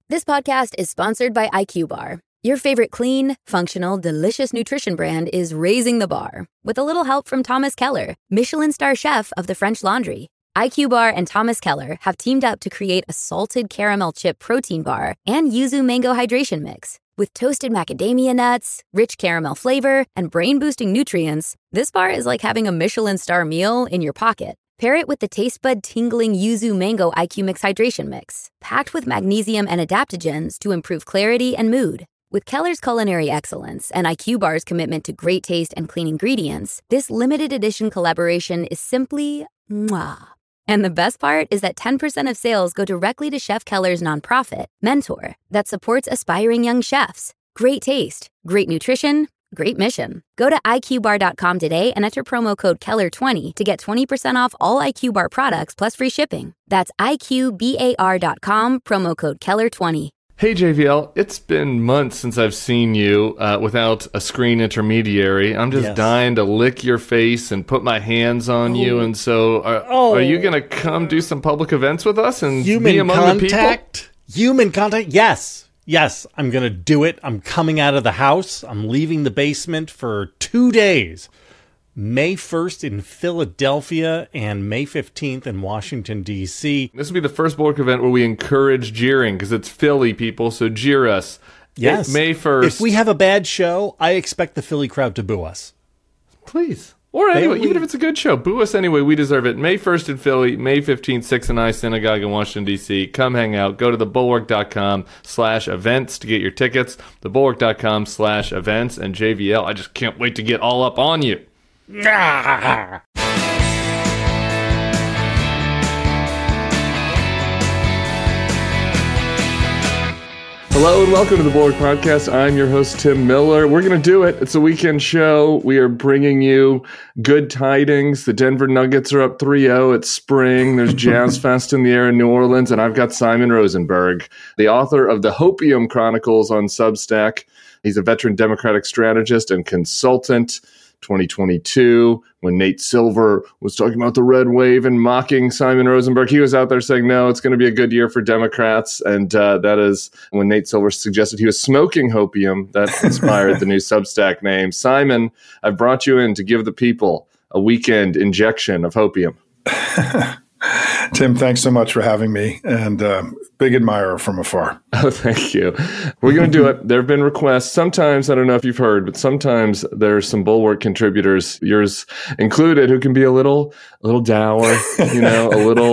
This podcast is sponsored by IQ Bar. Your favorite clean, functional, delicious nutrition brand is raising the bar with a little help from Thomas Keller, Michelin star chef of the French Laundry. IQ Bar and Thomas Keller have teamed up to create a salted caramel chip protein bar and yuzu mango hydration mix. With toasted macadamia nuts, rich caramel flavor, and brain-boosting nutrients, this bar is like having a Michelin star meal in your pocket. Pair it with the taste bud tingling yuzu mango IQ Mix hydration mix, packed with magnesium and adaptogens to improve clarity and mood. With Keller's culinary excellence and IQ Bar's commitment to great taste and clean ingredients, this limited edition collaboration is simply mwah. And the best part is that 10% of sales go directly to Chef Keller's nonprofit, Mentor, that supports aspiring young chefs. Great taste, great nutrition, great mission. Go to iqbar.com today and enter promo code Keller20 to get 20% off all IQ Bar products plus free shipping. That's iqbar.com, promo code Keller20. Hey JVL, it's been months since I've seen you without a screen intermediary. I'm just dying to lick your face and put my hands on you. And so are you going to come do some public events with us and be among the people? Human contact? Yes, I'm going to do it. I'm coming out of the house. I'm leaving the basement for 2 days. May 1st in Philadelphia and May 15th in Washington, D.C. This will be the first Bulwark event where we encourage jeering because it's Philly, people, so jeer us. Yes. May 1st. If we have a bad show, I expect the Philly crowd to boo us. Please. Or anyway, even if it's a good show, boo us anyway. We deserve it. May 1st in Philly, May 15th, 6 and I Synagogue in Washington, D.C. Come hang out. Go to thebulwark.com/events to get your tickets. Thebulwark.com/events. And JVL, I just can't wait to get all up on you. Hello and welcome to the Bulwark Podcast. I'm your host, Tim Miller. We're going to do it. It's a weekend show. We are bringing you good tidings. The Denver Nuggets are up 3-0. It's spring. There's Jazz Fest in the air in New Orleans. And I've got Simon Rosenberg, the author of the Hopium Chronicles on Substack. He's a veteran Democratic strategist and consultant. 2022, when Nate Silver was talking about the red wave and mocking Simon Rosenberg, he was out there saying, no, it's going to be a good year for Democrats. And that is when Nate Silver suggested he was smoking hopium. That inspired the new Substack name. Simon, I've brought you in to give the people a weekend injection of hopium. Tim, thanks so much for having me, and big admirer from afar. Oh, thank you. We're going to do it. There have been requests. Sometimes, I don't know if you've heard, but sometimes there's some Bulwark contributors, yours included, who can be a little dour, you know,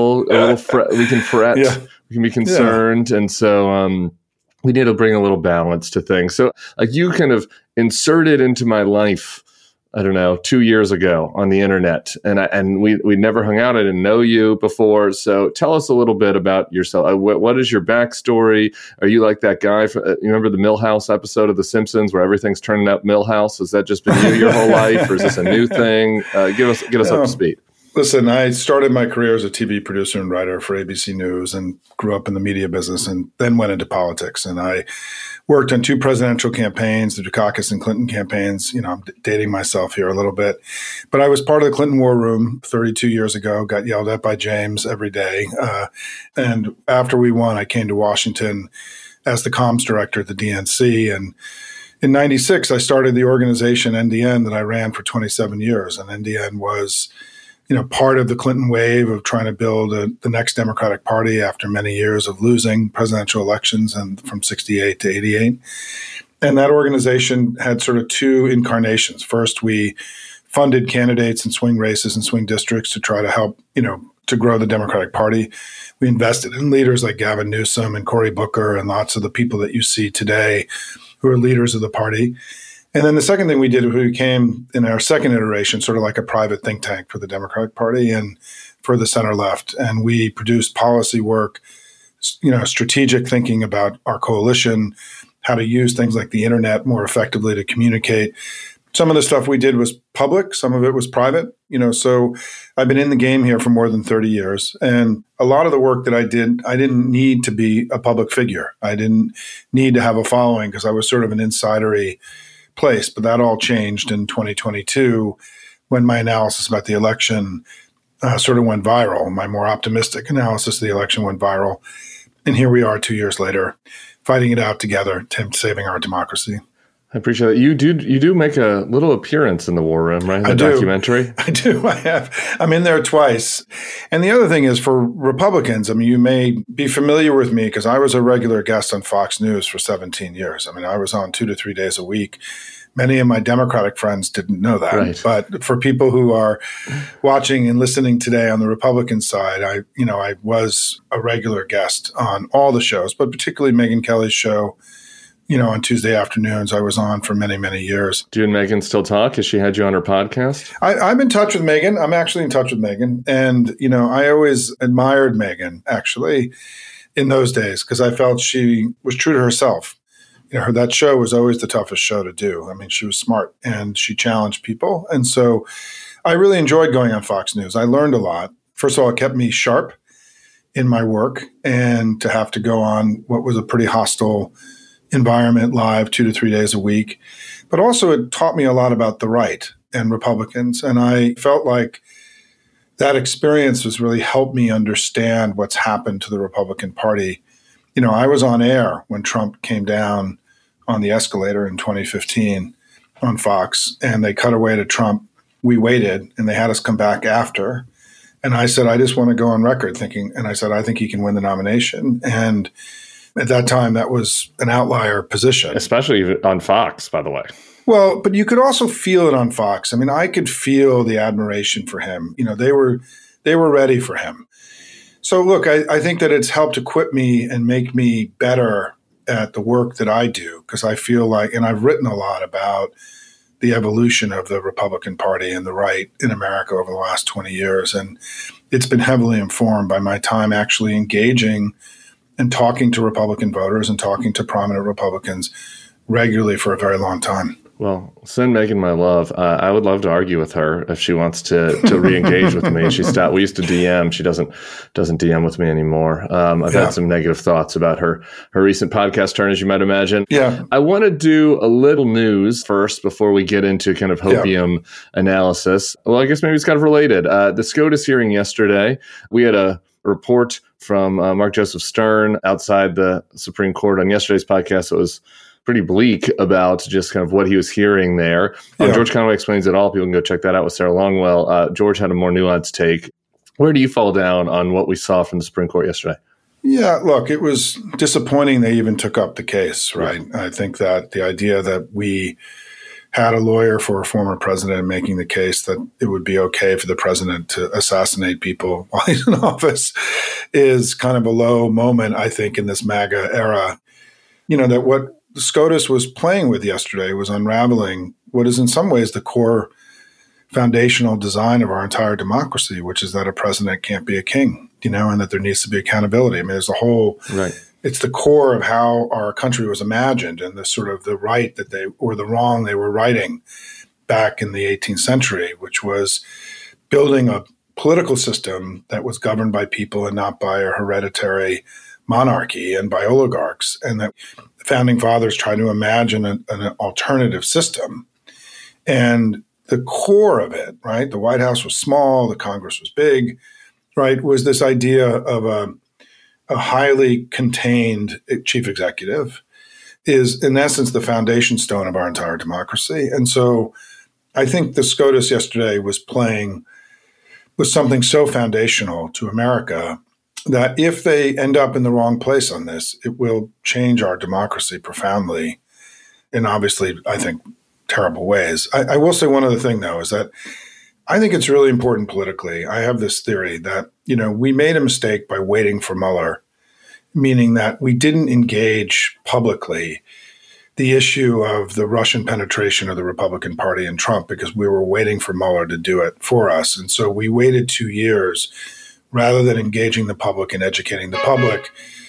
we can fret, we can be concerned. Yeah. And so we need to bring a little balance to things. So like you kind of inserted into my life, I don't know, 2 years ago on the internet, and we never hung out. I didn't know you before, so tell us a little bit about yourself. What is your backstory? Are you like that guy? You remember the Milhouse episode of The Simpsons where everything's turning up Milhouse? Has that just been you your whole life, or is this a new thing? Get us up to speed. Listen, I started my career as a TV producer and writer for ABC News and grew up in the media business and then went into politics. And I worked on 2 presidential campaigns, the Dukakis and Clinton campaigns. You know, I'm dating myself here a little bit. But I was part of the Clinton War Room 32 years ago, got yelled at by James every day. And after we won, I came to Washington as the comms director at the DNC. And in 96, I started the organization NDN that I ran for 27 years. And NDN was part of the Clinton wave of trying to build the next Democratic Party after many years of losing presidential elections and from 68 to 88. And that organization had sort of 2 incarnations. First, we funded candidates in swing races and swing districts to try to help, to grow the Democratic Party. We invested in leaders like Gavin Newsom and Cory Booker and lots of the people that you see today who are leaders of the party. And then the second thing we did was we became, in our second iteration, sort of like a private think tank for the Democratic Party and for the center left. And we produced policy work, strategic thinking about our coalition, how to use things like the internet more effectively to communicate. Some of the stuff we did was public, some of it was private. So I've been in the game here for more than 30 years. And a lot of the work that I did, I didn't need to be a public figure. I didn't need to have a following because I was sort of an insidery place, but that all changed in 2022 when my analysis about the election sort of went viral. My more optimistic analysis of the election went viral. And here we are 2 years later, fighting it out together, saving our democracy. I appreciate it. You do make a little appearance in the War Room, right? The documentary. I do. I have. I'm in there twice. And the other thing is for Republicans, I mean, you may be familiar with me because I was a regular guest on Fox News for 17 years. I mean, I was on 2 to 3 days a week. Many of my Democratic friends didn't know that. Right. But for people who are watching and listening today on the Republican side, I was a regular guest on all the shows, but particularly Megyn Kelly's show. On Tuesday afternoons, I was on for many, many years. Do you and Megyn still talk? Has she had you on her podcast? I'm in touch with Megyn. I'm actually in touch with Megyn. And, I always admired Megyn, actually, in those days, because I felt she was true to herself. That show was always the toughest show to do. I mean, she was smart and she challenged people. And so I really enjoyed going on Fox News. I learned a lot. First of all, it kept me sharp in my work, and to have to go on what was a pretty hostile environment live 2 to 3 days a week. But also it taught me a lot about the right and Republicans. And I felt like that experience has really helped me understand what's happened to the Republican Party. I was on air when Trump came down on the escalator in 2015 on Fox, and they cut away to Trump. We waited, and they had us come back after. And I said, I just want to go on record I think he can win the nomination. And at that time, that was an outlier position. Especially on Fox, by the way. Well, but you could also feel it on Fox. I mean, I could feel the admiration for him. They were ready for him. So look, I think that it's helped equip me and make me better at the work that I do, because I feel like, and I've written a lot about the evolution of the Republican Party and the right in America over the last 20 years. And it's been heavily informed by my time actually engaging and talking to Republican voters and talking to prominent Republicans regularly for a very long time. Well, send Megyn my love. I would love to argue with her if she wants to re-engage with me. We used to DM. She doesn't DM with me anymore. I've had some negative thoughts about her recent podcast turn, as you might imagine. Yeah. I want to do a little news first before we get into kind of hopium analysis. Well, I guess maybe it's kind of related. The SCOTUS hearing yesterday, we had a report from Mark Joseph Stern outside the Supreme Court on yesterday's podcast. It was pretty bleak about just kind of what he was hearing there. George Conway Explains It All. People can go check that out with Sarah Longwell. George had a more nuanced take. Where do you fall down on what we saw from the Supreme Court yesterday? Yeah, look, it was disappointing they even took up the case, right? I think that the idea that we had a lawyer for a former president making the case that it would be okay for the president to assassinate people while he's in office is kind of a low moment, I think, in this MAGA era. That what the SCOTUS was playing with yesterday was unraveling what is in some ways the core foundational design of our entire democracy, which is that a president can't be a king, and that there needs to be accountability. I mean, there's a whole, it's the core of how our country was imagined and the sort of the right that the wrong they were righting back in the 18th century, which was building a political system that was governed by people and not by a hereditary monarchy and by oligarchs, and that the founding fathers tried to imagine an alternative system. And the core of it, right, the White House was small, the Congress was big, right, was this idea of a highly contained chief executive is, in essence, the foundation stone of our entire democracy. And so I think the SCOTUS yesterday was playing with something so foundational to America that if they end up in the wrong place on this, it will change our democracy profoundly in obviously, I think, terrible ways. I will say one other thing, though, is that I think it's really important politically. I have this theory that, we made a mistake by waiting for Mueller, meaning that we didn't engage publicly the issue of the Russian penetration of the Republican Party and Trump because we were waiting for Mueller to do it for us. And so we waited 2 years rather than engaging the public and educating the public.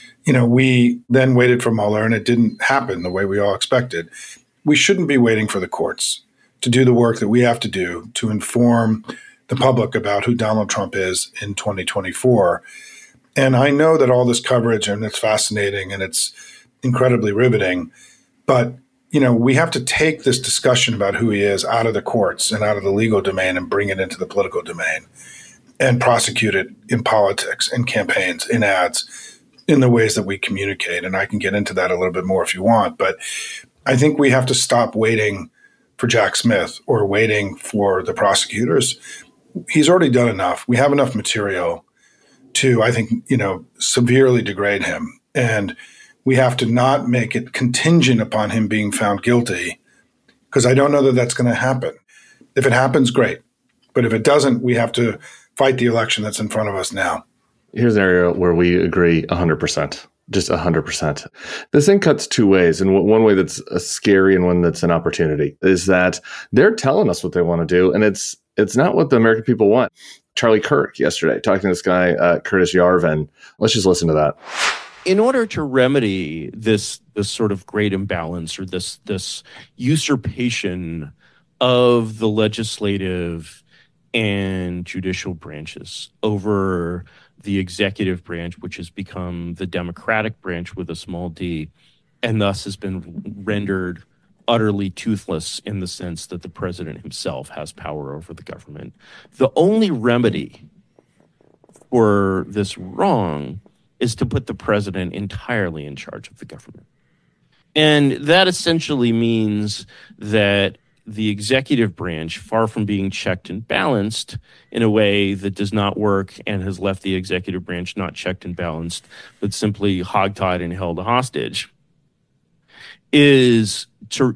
We then waited for Mueller and it didn't happen the way we all expected. We shouldn't be waiting for the courts to do the work that we have to do to inform the public about who Donald Trump is in 2024. And I know that all this coverage, and it's fascinating and it's incredibly riveting, but we have to take this discussion about who he is out of the courts and out of the legal domain and bring it into the political domain and prosecute it in politics, in campaigns, in ads. in the ways that we communicate. And I can get into that a little bit more if you want. But I think we have to stop waiting for Jack Smith or waiting for the prosecutors. He's already done enough. We have enough material to, I think, severely degrade him. And we have to not make it contingent upon him being found guilty, because I don't know that that's going to happen. If it happens, great. But if it doesn't, we have to fight the election that's in front of us now. Here's an area where we agree 100%. Just 100%. This thing cuts two ways. And one way that's scary and one that's an opportunity is that they're telling us what they want to do. And it's not what the American people want. Charlie Kirk yesterday talking to this guy, Curtis Yarvin. Let's just listen to that. In order to remedy this sort of great imbalance or this usurpation of the legislative and judicial branches over the executive branch, which has become the Democratic branch with a small d, and thus has been rendered utterly toothless in the sense that the president himself has power over the government. The only remedy for this wrong is to put the president entirely in charge of the government. And that essentially means that the executive branch, far from being checked and balanced in a way that does not work and has left the executive branch not checked and balanced, but simply hogtied and held hostage, is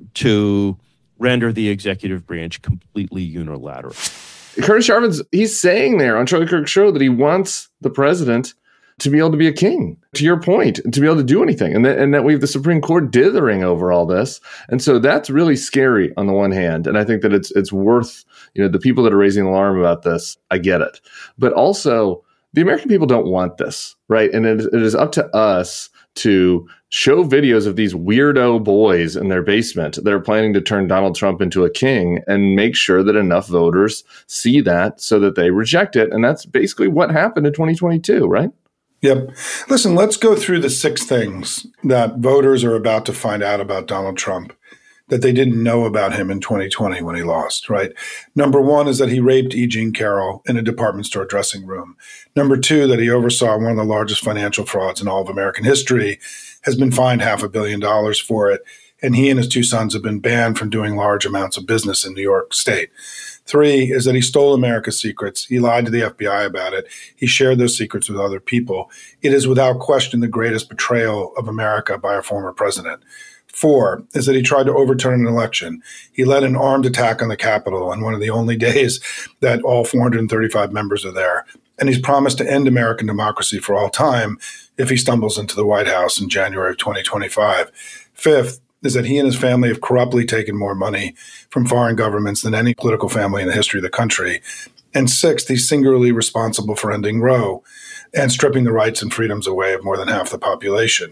to render the executive branch completely unilateral. Curtis Yarvin's, he's saying there on Charlie Kirk's show that he wants the president to be able to be a king, to your point, to be able to do anything. And that we have the Supreme Court dithering over all this. And so that's really scary on the one hand. And I think that it's worth, the people that are raising the alarm about this, I get it. But also, the American people don't want this, right? And it is up to us to show videos of these weirdo boys in their basement that are planning to turn Donald Trump into a king and make sure that enough voters see that so that they reject it. And that's basically what happened in 2022, right? Yep. Listen, let's go through the 6 things that voters are about to find out about Donald Trump that they didn't know about him in 2020 when he lost, right? Number 1 is that he raped E. Jean Carroll in a department store dressing room. Number 2, that he oversaw one of the largest financial frauds in all of American history, has been fined $500 million for it, and he and his 2 sons have been banned from doing large amounts of business in New York State. 3 is that he stole America's secrets. He lied to the FBI about it. He shared those secrets with other people. It is without question the greatest betrayal of America by a former president. 4 is that he tried to overturn an election. He led an armed attack on the Capitol on one of the only days that all 435 members are there. And he's promised to end American democracy for all time if he stumbles into the White House in January of 2025. 5th is that he and his family have corruptly taken more money from foreign governments than any political family in the history of the country. And 6th, he's singularly responsible for ending Roe and stripping the rights and freedoms away of more than half the population.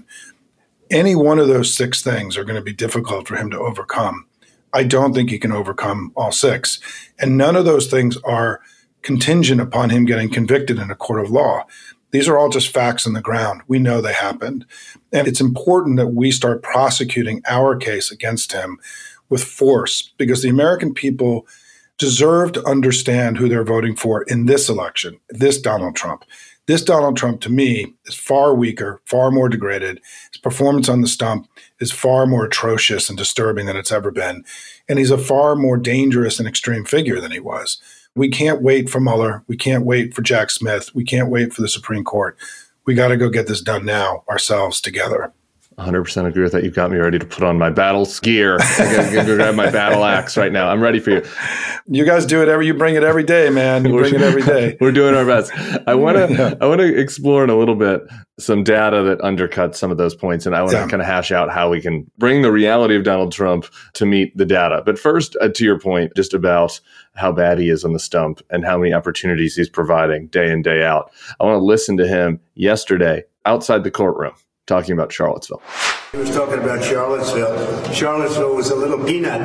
Any one of those 6 things are going to be difficult for him to overcome. I don't think he can overcome all 6. And none of those things are contingent upon him getting convicted in a court of law. These are all just facts on the ground. We know they happened. And it's important that we start prosecuting our case against him with force, because the American people deserve to understand who they're voting for in this election, this Donald Trump. This Donald Trump, to me, is far weaker, far more degraded. His performance on the stump is far more atrocious and disturbing than it's ever been. And he's a far more dangerous and extreme figure than he was. We can't wait for Mueller. We can't wait for Jack Smith. We can't wait for the Supreme Court. We got to go get this done now ourselves together. 100% agree with that. You've got me ready to put on my battle gear. I got to go grab my battle axe right now. I'm ready for you. You guys do it you bring it every day, man. You bring it every day. We're doing our best. I want to explore in a little bit some data that undercuts some of those points. And I want to kind of hash out how we can bring the reality of Donald Trump to meet the data. But first, to your point, just about how bad he is on the stump and how many opportunities he's providing day in, day out. I want to listen to him yesterday outside the courtroom, talking about Charlottesville. He was talking about Charlottesville. Charlottesville was a little peanut,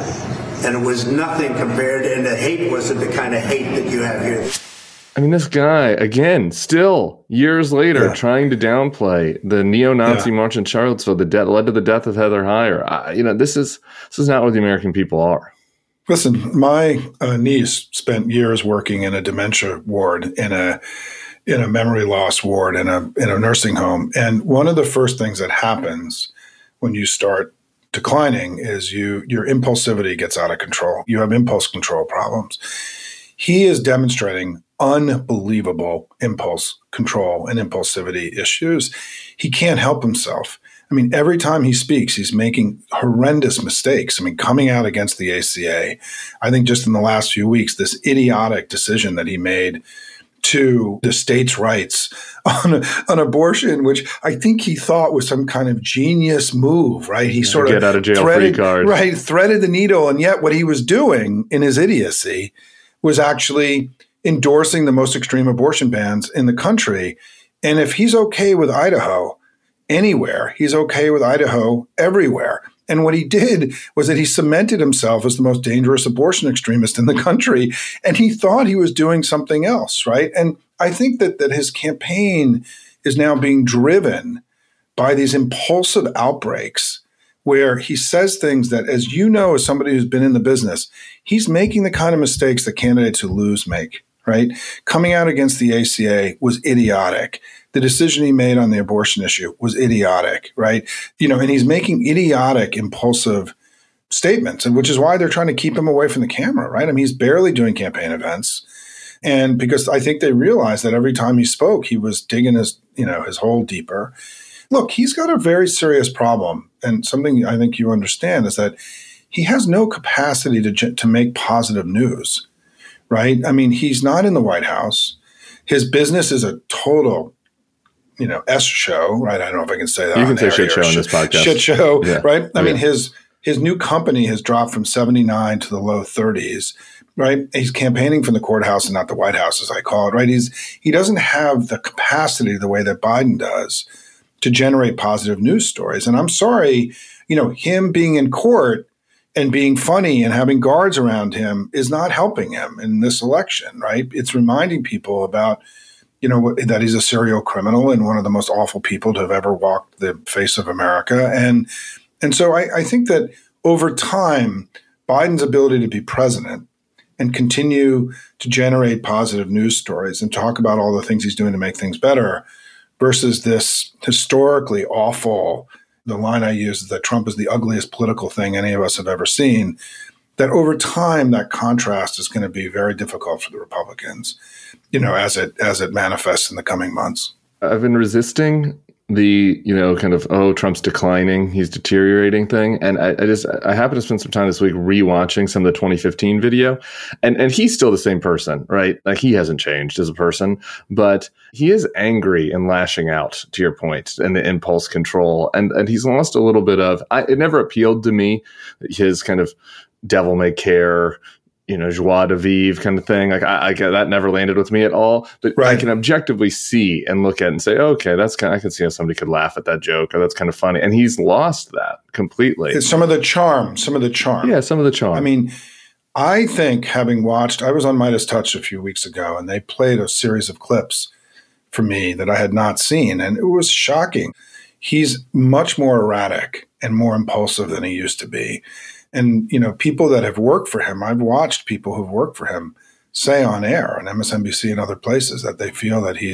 and it was nothing compared, and the hate wasn't the kind of hate that you have here. I mean, this guy, again, still years later, trying to downplay the neo-Nazi march in Charlottesville that led to the death of Heather Heyer. This is not what the American people are. Listen, my niece spent years working in a dementia ward in in a memory loss ward in a nursing home. And one of the first things that happens when you start declining is your impulsivity gets out of control. You have impulse control problems. He is demonstrating unbelievable impulse control and impulsivity issues. He can't help himself. I mean, every time he speaks, he's making horrendous mistakes. I mean, coming out against the ACA, I think just in the last few weeks, this idiotic decision that he made to the states' rights on abortion, which I think he thought was some kind of genius move, right? He sort of get out of jail free card. Right, threaded the needle. And yet what he was doing in his idiocy was actually endorsing the most extreme abortion bans in the country. And if he's okay with Idaho anywhere, he's okay with Idaho everywhere. And what he did was that he cemented himself as the most dangerous abortion extremist in the country. And he thought he was doing something else, right? And I think that his campaign is now being driven by these impulsive outbreaks where he says things that, as you know, as somebody who's been in the business, he's making the kind of mistakes that candidates who lose make, right? Coming out against the ACA was idiotic. The decision he made on the abortion issue was idiotic, right? And he's making idiotic, impulsive statements, and which is why they're trying to keep him away from the camera, right? I mean, he's barely doing campaign events. And because I think they realized that every time he spoke, he was digging his hole deeper. Look, he's got a very serious problem. And something I think you understand is that he has no capacity to make positive news, right? I mean, he's not in the White House. His business is a total S show, right? I don't know if I can say that. You can say shit show on this podcast. Shit show, yeah. Right? I mean, his new company has dropped from 79 to the low 30s, right? He's campaigning from the courthouse and not the White House, as I call it, right? He doesn't have the capacity the way that Biden does to generate positive news stories. And I'm sorry, him being in court and being funny and having guards around him is not helping him in this election, right? It's reminding people about that he's a serial criminal and one of the most awful people to have ever walked the face of America. And so I think that over time, Biden's ability to be president and continue to generate positive news stories and talk about all the things he's doing to make things better versus this historically awful, the line I use is that Trump is the ugliest political thing any of us have ever seen, that over time, that contrast is going to be very difficult for the Republicans, as it manifests in the coming months. I've been resisting the, Trump's declining, he's deteriorating thing. And I happen to spend some time this week rewatching some of the 2015 video. And he's still the same person, right? Like, he hasn't changed as a person, but he is angry and lashing out, to your point, and the impulse control. And he's lost a little bit of, it never appealed to me, his kind of devil may care, joie de vivre kind of thing. Like, I that never landed with me at all. But right. I can objectively see and look at it and say, okay, I can see how somebody could laugh at that joke, or that's kind of funny. And he's lost that completely. It's some of the charm. Yeah, some of the charm. I mean, I think having watched, I was on Midas Touch a few weeks ago, and they played a series of clips for me that I had not seen, and it was shocking. He's much more erratic and more impulsive than he used to be. And, people that have worked for him, I've watched people who've worked for him say on air on MSNBC and other places that they feel that he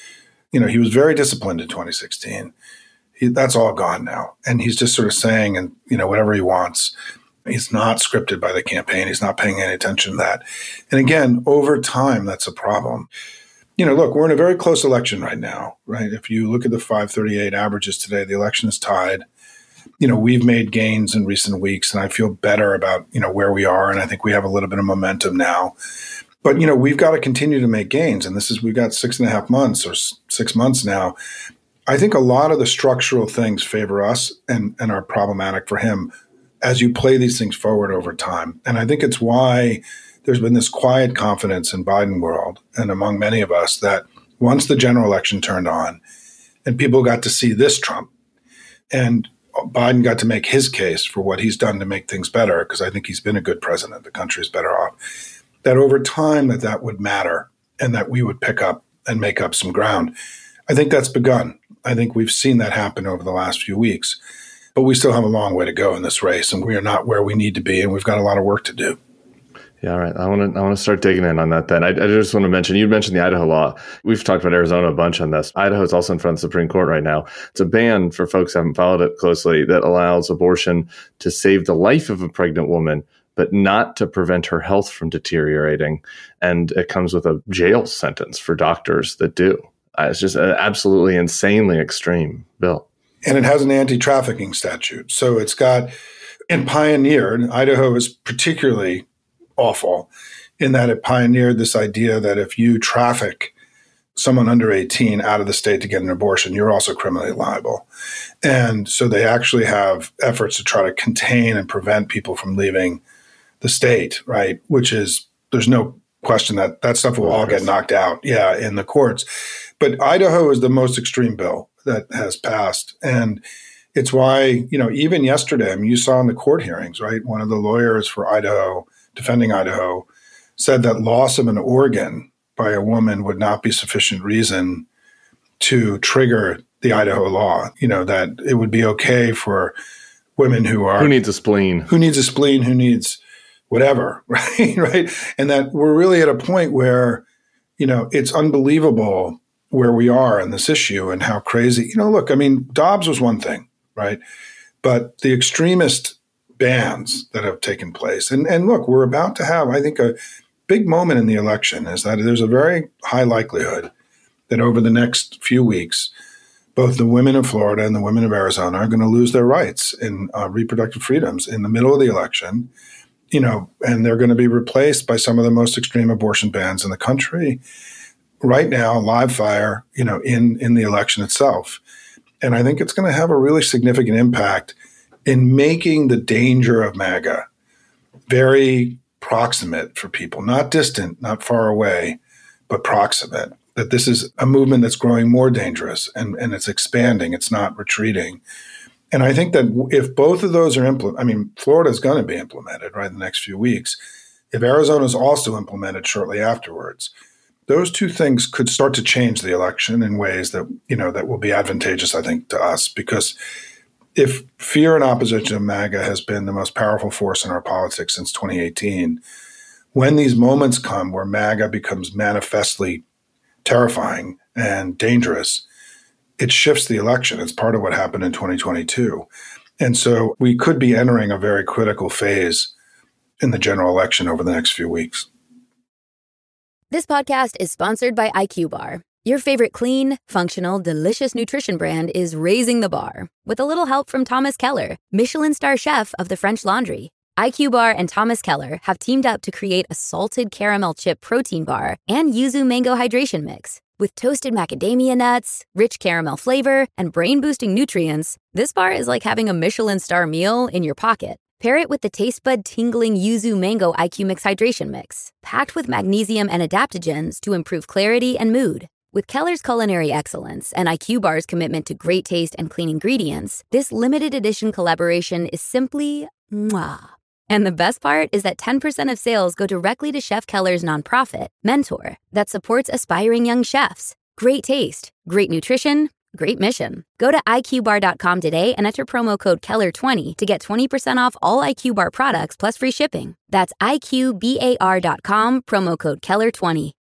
was very disciplined in 2016. That's all gone now. And he's just sort of saying, and, whatever he wants. He's not scripted by the campaign. He's not paying any attention to that. And again, over time, that's a problem. Look, we're in a very close election right now, right? If you look at the 538 averages today, the election is tied. We've made gains in recent weeks, and I feel better about, where we are. And I think we have a little bit of momentum now. But, we've got to continue to make gains. And we've got 6.5 months or 6 months now. I think a lot of the structural things favor us and are problematic for him as you play these things forward over time. And I think it's why there's been this quiet confidence in Biden world and among many of us that once the general election turned on and people got to see this Trump and Biden got to make his case for what he's done to make things better, because I think he's been a good president, the country's better off, that over time that would matter and that we would pick up and make up some ground. I think that's begun. I think we've seen that happen over the last few weeks, but we still have a long way to go in this race, and we are not where we need to be, and we've got a lot of work to do. Yeah, all right. I want to start digging in on that then. I just want to mention, you mentioned the Idaho law. We've talked about Arizona a bunch on this. Idaho is also in front of the Supreme Court right now. It's a ban, for folks who haven't followed it closely, that allows abortion to save the life of a pregnant woman, but not to prevent her health from deteriorating. And it comes with a jail sentence for doctors that do. It's just an absolutely insanely extreme bill. And it has an anti-trafficking statute. So it's got, and pioneered, Idaho is particularly awful in that it pioneered this idea that if you traffic someone under 18 out of the state to get an abortion, you're also criminally liable. And so they actually have efforts to try to contain and prevent people from leaving the state, right? Which is, there's no question that that stuff will all get knocked out, in the courts. But Idaho is the most extreme bill that has passed. And it's why, even yesterday, you saw in the court hearings, right? One of the lawyers for Idaho, defending Idaho, said that loss of an organ by a woman would not be sufficient reason to trigger the Idaho law. That it would be okay for women who needs a spleen, who needs whatever, right? And that we're really at a point where, it's unbelievable where we are in this issue and how crazy, look, Dobbs was one thing, right? But the extremist bans that have taken place. And look, we're about to have, I think, a big moment in the election is that there's a very high likelihood that over the next few weeks, both the women of Florida and the women of Arizona are going to lose their rights in reproductive freedoms in the middle of the election, and they're going to be replaced by some of the most extreme abortion bans in the country right now, live fire, in the election itself. And I think it's going to have a really significant impact in making the danger of MAGA very proximate for people, not distant, not far away, but proximate, that this is a movement that's growing more dangerous and it's expanding, it's not retreating. And I think that if both of those are Florida is going to be implemented, right, in the next few weeks. If Arizona is also implemented shortly afterwards, those two things could start to change the election in ways that, that will be advantageous, I think, to us. Because if fear and opposition of MAGA has been the most powerful force in our politics since 2018, when these moments come where MAGA becomes manifestly terrifying and dangerous, it shifts the election. It's part of what happened in 2022. And so we could be entering a very critical phase in the general election over the next few weeks. This podcast is sponsored by IQ Bar. Your favorite clean, functional, delicious nutrition brand is raising the bar with a little help from Thomas Keller, Michelin star chef of the French Laundry. IQ Bar and Thomas Keller have teamed up to create a salted caramel chip protein bar and yuzu mango hydration mix. With toasted macadamia nuts, rich caramel flavor, and brain-boosting nutrients, this bar is like having a Michelin star meal in your pocket. Pair it with the taste bud tingling yuzu mango IQ Mix hydration mix, packed with magnesium and adaptogens to improve clarity and mood. With Keller's culinary excellence and IQ Bar's commitment to great taste and clean ingredients, this limited edition collaboration is simply mwah. And the best part is that 10% of sales go directly to Chef Keller's nonprofit, Mentor, that supports aspiring young chefs. Great taste, great nutrition, great mission. Go to IQBar.com today and enter promo code Keller20 to get 20% off all IQ Bar products plus free shipping. That's IQBAR.com, promo code Keller20.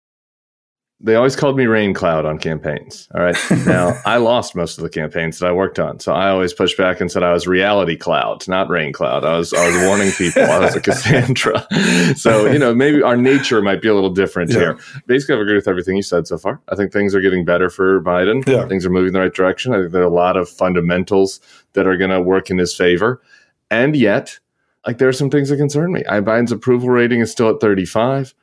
They always called me Rain Cloud on campaigns. All right. Now, I lost most of the campaigns that I worked on. So I always pushed back and said I was Reality Cloud, not Rain Cloud. I was warning people. I was a Cassandra. So, maybe our nature might be a little different here. Basically, I agree with everything you said so far. I think things are getting better for Biden. Yeah. Things are moving in the right direction. I think there are a lot of fundamentals that are going to work in his favor. And yet, there are some things that concern me. Biden's approval rating is still at 35.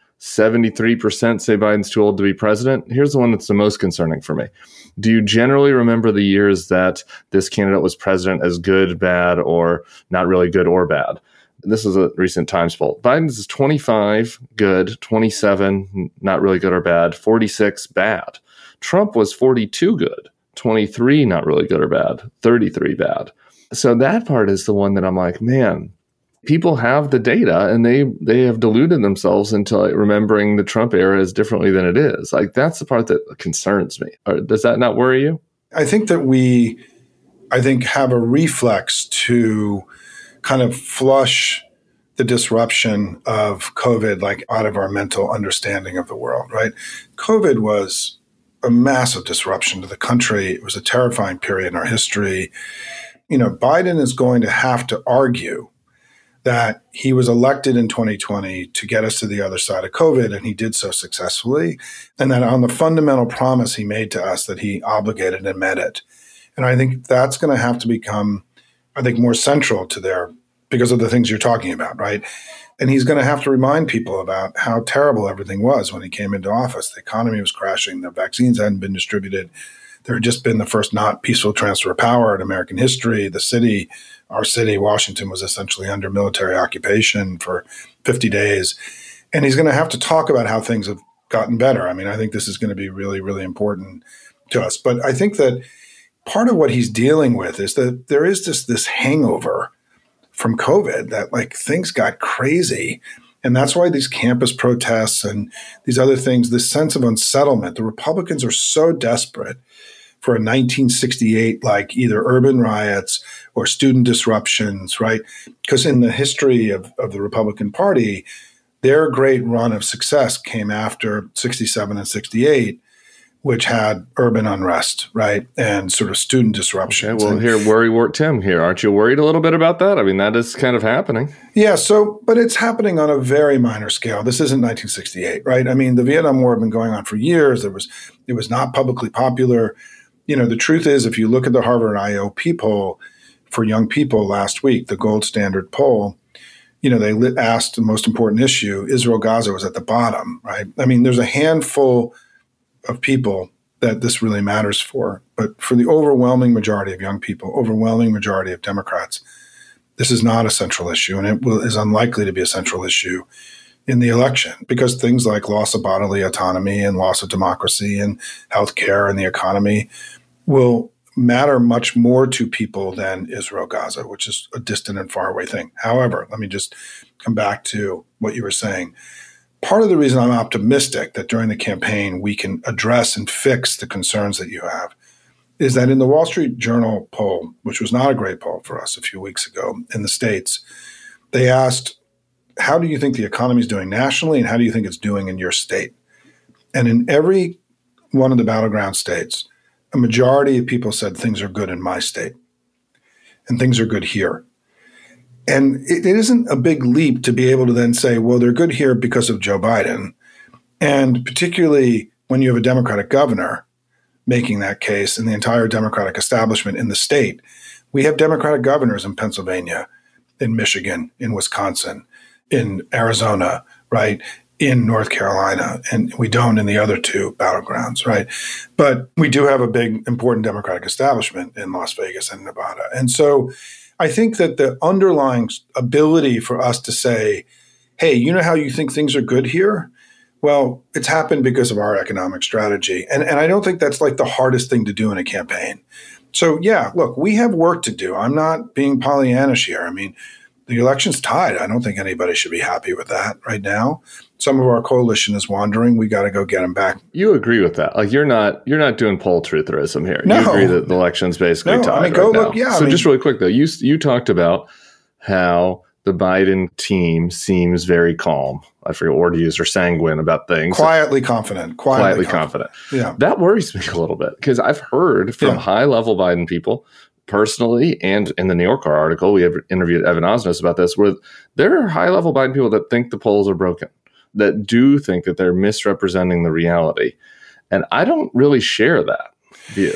73% say Biden's too old to be president. Here's the one that's the most concerning for me. Do you generally remember the years that this candidate was president as good, bad, or not really good or bad? This is a recent Times poll. Biden's is 25, good, 27, not really good or bad, 46, bad. Trump was 42, good, 23, not really good or bad, 33, bad. So that part is the one that I'm like, man, people have the data and they have deluded themselves into remembering the Trump era as differently than it is. That's the part that concerns me. Does that not worry you? I think that we have a reflex to kind of flush the disruption of COVID, like out of our mental understanding of the world, right? COVID was a massive disruption to the country. It was a terrifying period in our history. Biden is going to have to argue that he was elected in 2020 to get us to the other side of COVID, and he did so successfully, and that on the fundamental promise he made to us that he obligated and met it. And I think that's going to have to become, more central to their, because of the things you're talking about, right? And he's going to have to remind people about how terrible everything was when he came into office. The economy was crashing. The vaccines hadn't been distributed. There had just been the first not peaceful transfer of power in American history. Our city, Washington, was essentially under military occupation for 50 days. And he's going to have to talk about how things have gotten better. I think this is going to be really, really important to us. But I think that part of what he's dealing with is that there is this hangover from COVID that things got crazy. And that's why these campus protests and these other things, this sense of unsettlement, the Republicans are so desperate for a 1968, either urban riots or student disruptions, right? Because in the history of the Republican Party, their great run of success came after 67 and 68, which had urban unrest, right? And sort of student disruptions. Okay, well, here, worrywart Tim here. Aren't you worried a little bit about that? That is kind of happening. Yeah, but it's happening on a very minor scale. This isn't 1968, right? The Vietnam War had been going on for years. It was not publicly popular. The truth is, if you look at the Harvard IOP poll for young people last week, the gold standard poll, they asked the most important issue, Israel-Gaza was at the bottom, right? There's a handful of people that this really matters for, but for the overwhelming majority of young people, overwhelming majority of Democrats, this is not a central issue, and it is unlikely to be a central issue in the election because things like loss of bodily autonomy and loss of democracy and healthcare and the economy will matter much more to people than Israel-Gaza, which is a distant and faraway thing. However, let me just come back to what you were saying. Part of the reason I'm optimistic that during the campaign we can address and fix the concerns that you have is that in the Wall Street Journal poll, which was not a great poll for us a few weeks ago in the States, they asked, how do you think the economy is doing nationally and how do you think it's doing in your state? And in every one of the battleground states, a majority of people said things are good in my state and things are good here. And it isn't a big leap to be able to then say, well, they're good here because of Joe Biden. And particularly when you have a Democratic governor making that case and the entire Democratic establishment in the state. We have Democratic governors in Pennsylvania, in Michigan, in Wisconsin, in Arizona, right? In North Carolina, and we don't in the other two battlegrounds, right? But we do have a big, important Democratic establishment in Las Vegas and Nevada. And so I think that the underlying ability for us to say, hey, you know how you think things are good here? Well, it's happened because of our economic strategy. And I don't think that's the hardest thing to do in a campaign. So yeah, look, we have work to do. I'm not being Pollyannish here. The election's tied. I don't think anybody should be happy with that right now. Some of our coalition is wandering. We got to go get them back. You agree with that? You're not doing poll trutherism here. No. You agree that the election's basically tied right now. Yeah. So just really quick though, you talked about how the Biden team seems very calm. I forget what word to use, or sanguine about things. Quietly confident. Quietly confident. Yeah. That worries me a little bit because I've heard from high-level Biden people personally, and in the New Yorker article, we have interviewed Evan Osnos about this, where there are high-level Biden people that think the polls are broken, that do think that they're misrepresenting the reality. And I don't really share that view.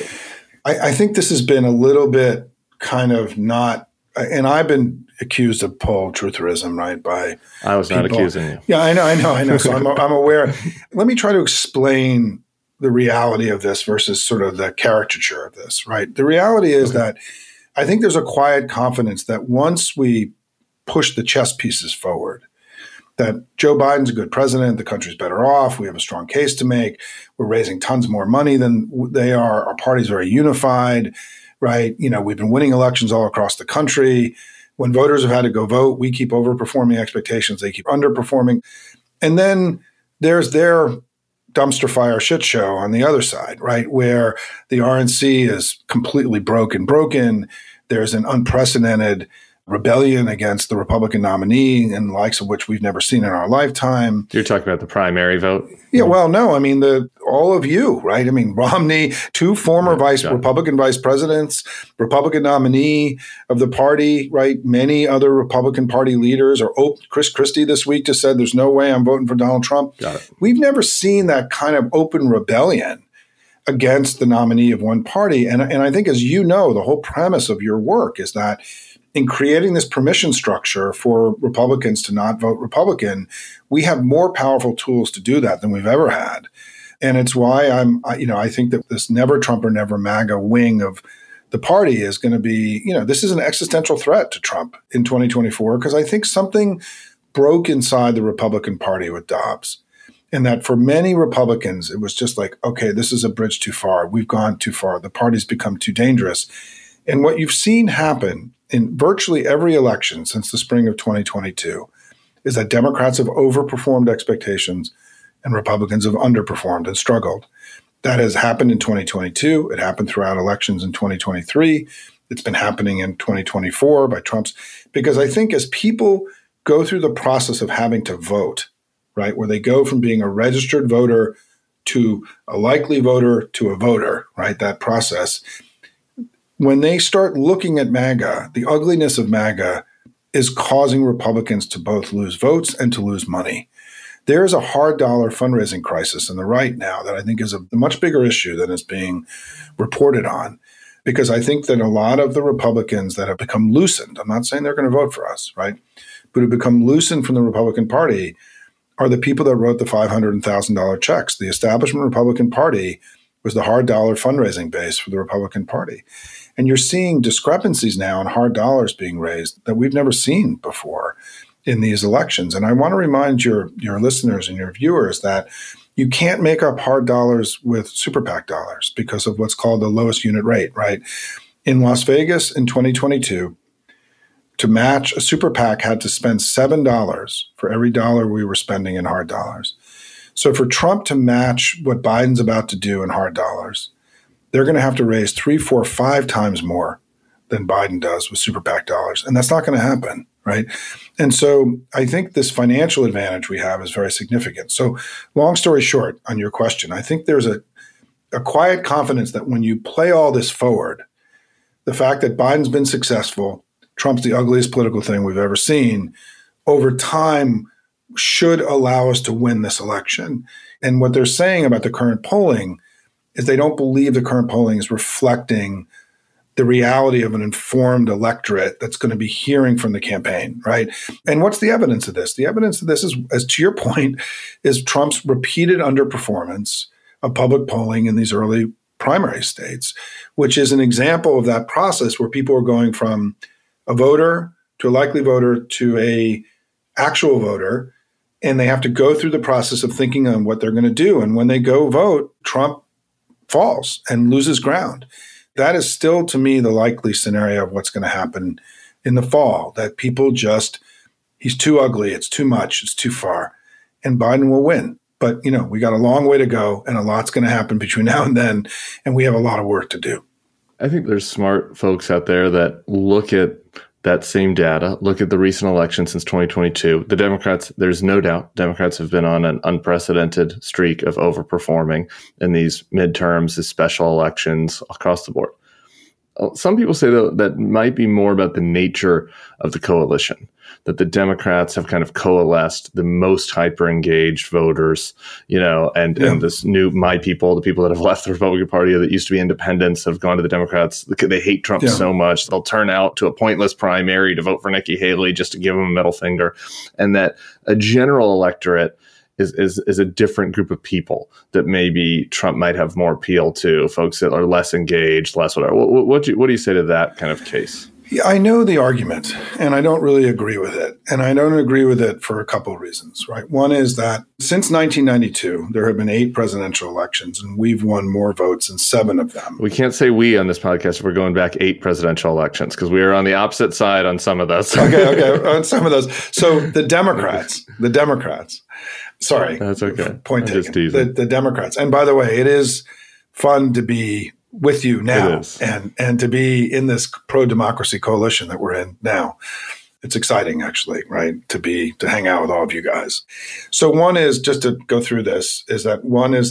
I think this has been a little bit kind of not, and I've been accused of poll trutherism, right? I was not accusing you. Yeah, I know. So I'm aware. Let me try to explain the reality of this versus sort of the caricature of this, right? The reality is that I think there's a quiet confidence that once we push the chess pieces forward, that Joe Biden's a good president, the country's better off, we have a strong case to make, we're raising tons more money than they are, our party's very unified, right? We've been winning elections all across the country. When voters have had to go vote, we keep overperforming expectations, they keep underperforming. And then there's their dumpster fire shit show on the other side, right? Where the RNC is completely broken. There's an unprecedented rebellion against the Republican nominee and the likes of which we've never seen in our lifetime. You're talking about the primary vote? Yeah, well, no, I mean, all of you, right? I mean, Romney, two former Republican vice presidents, Republican nominee of the party, right? Many other Republican Party leaders, or Chris Christie this week just said, there's no way I'm voting for Donald Trump. Got it. We've never seen that kind of open rebellion against the nominee of one party. And I think, as you know, the whole premise of your work is that in creating this permission structure for Republicans to not vote Republican, we have more powerful tools to do that than we've ever had. And it's why I think that this never Trump or never MAGA wing of the party is going to be, this is an existential threat to Trump in 2024, because I think something broke inside the Republican Party with Dobbs. And that for many Republicans, it was just like, okay, this is a bridge too far. We've gone too far. The party's become too dangerous. And what you've seen happen in virtually every election since the spring of 2022 is that Democrats have overperformed expectations and Republicans have underperformed and struggled. That has happened in 2022. It happened throughout elections in 2023. It's been happening in 2024 by Trump's. Because I think as people go through the process of having to vote, right, where they go from being a registered voter to a likely voter to a voter, right, that process, when they start looking at MAGA, the ugliness of MAGA is causing Republicans to both lose votes and to lose money. There is a hard dollar fundraising crisis in the right now that I think is a much bigger issue than is being reported on, because I think that a lot of the Republicans that have become loosened, I'm not saying they're going to vote for us, right, but have become loosened from the Republican Party are the people that wrote the $500 and $1,000 checks. The establishment Republican Party was the hard dollar fundraising base for the Republican Party. And you're seeing discrepancies now in hard dollars being raised that we've never seen before in these elections. And I want to remind your listeners and your viewers that you can't make up hard dollars with super PAC dollars because of what's called the lowest unit rate, right? In Las Vegas in 2022, to match, a super PAC had to spend $7 for every dollar we were spending in hard dollars. So for Trump to match what Biden's about to do in hard dollars, they're going to have to raise 3, 4, 5 times more than Biden does with super PAC dollars. And that's not going to happen, right? And so I think this financial advantage we have is very significant. So long story short, on your question, I think there's a quiet confidence that when you play all this forward, the fact that Biden's been successful, Trump's the ugliest political thing we've ever seen, over time should allow us to win this election. And what they're saying about the current polling is they don't believe the current polling is reflecting the reality of an informed electorate that's going to be hearing from the campaign, right? And what's the evidence of this? The evidence of this is, as to your point, is Trump's repeated underperformance of public polling in these early primary states, which is an example of that process where people are going from a voter to a likely voter to a actual voter, and they have to go through the process of thinking on what they're going to do. And when they go vote, Trump falls and loses ground. That is still, to me, the likely scenario of what's going to happen in the fall, that people just, he's too ugly, it's too much, it's too far, and Biden will win. But, we got a long way to go, and a lot's going to happen between now and then, and we have a lot of work to do. I think there's smart folks out there that look at that same data, look at the recent election since 2022. The Democrats, there's no doubt, Democrats have been on an unprecedented streak of overperforming in these midterms, these special elections across the board. Some people say, though, that might be more about the nature of the coalition, that the Democrats have kind of coalesced the most hyper-engaged voters, and this new My People, the people that have left the Republican Party that used to be independents, have gone to the Democrats. They hate Trump so much, they'll turn out to a pointless primary to vote for Nikki Haley just to give him a middle finger. And that a general electorate is a different group of people that maybe Trump might have more appeal to, folks that are less engaged, less whatever. What do you say to that kind of case? Yeah, I know the argument, and I don't really agree with it. And I don't agree with it for a couple of reasons, right? One is that since 1992, there have been 8 presidential elections, and we've won more votes in 7 of them. We can't say we on this podcast if we're going back 8 presidential elections, because we are on the opposite side on some of those. Okay, on some of those. So the Democrats, sorry. That's okay. Point taken. The Democrats. And by the way, it is fun to be with you now and to be in this pro-democracy coalition that we're in now. It's exciting, actually, right? To hang out with all of you guys. So one is, just to go through this, is that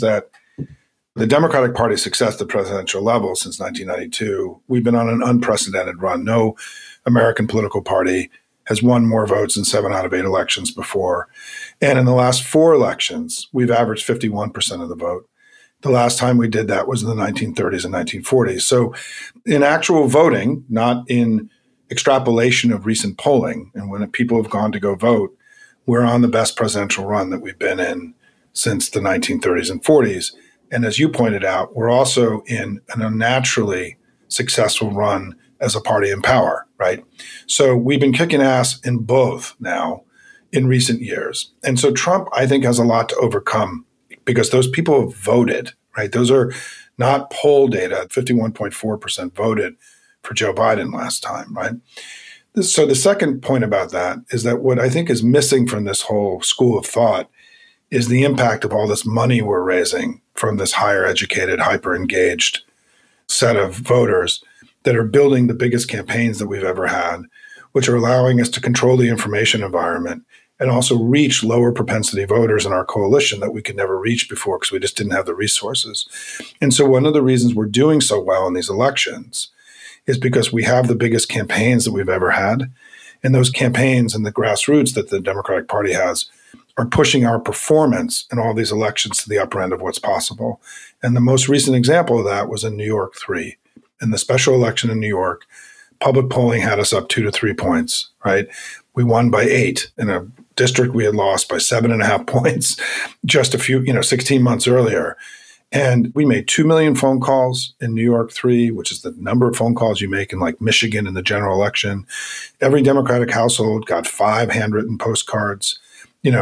the Democratic Party's success at the presidential level since 1992, we've been on an unprecedented run. No American political party has won more votes in 7 out of 8 elections before. And in the last 4 elections, we've averaged 51% of the vote. The last time we did that was in the 1930s and 1940s. So in actual voting, not in extrapolation of recent polling, and when people have gone to go vote, we're on the best presidential run that we've been in since the 1930s and 40s. And as you pointed out, we're also in an unnaturally successful run as a party in power, right? So we've been kicking ass in both now in recent years. And so Trump, I think, has a lot to overcome because those people have voted, right? Those are not poll data. 51.4% voted for Joe Biden last time, right? So the second point about that is that what I think is missing from this whole school of thought is the impact of all this money we're raising from this higher educated, hyper engaged set of voters that are building the biggest campaigns that we've ever had, which are allowing us to control the information environment and also reach lower propensity voters in our coalition that we could never reach before because we just didn't have the resources. And so one of the reasons we're doing so well in these elections is because we have the biggest campaigns that we've ever had. And those campaigns and the grassroots that the Democratic Party has are pushing our performance in all these elections to the upper end of what's possible. And the most recent example of that was in New York 3. In the special election in New York, public polling had us up 2 to 3 points, right? We won by 8 in a district we had lost by 7.5 points just 16 months earlier. And we made 2 million phone calls in New York 3, which is the number of phone calls you make in like Michigan in the general election. Every Democratic household got 5 handwritten postcards. In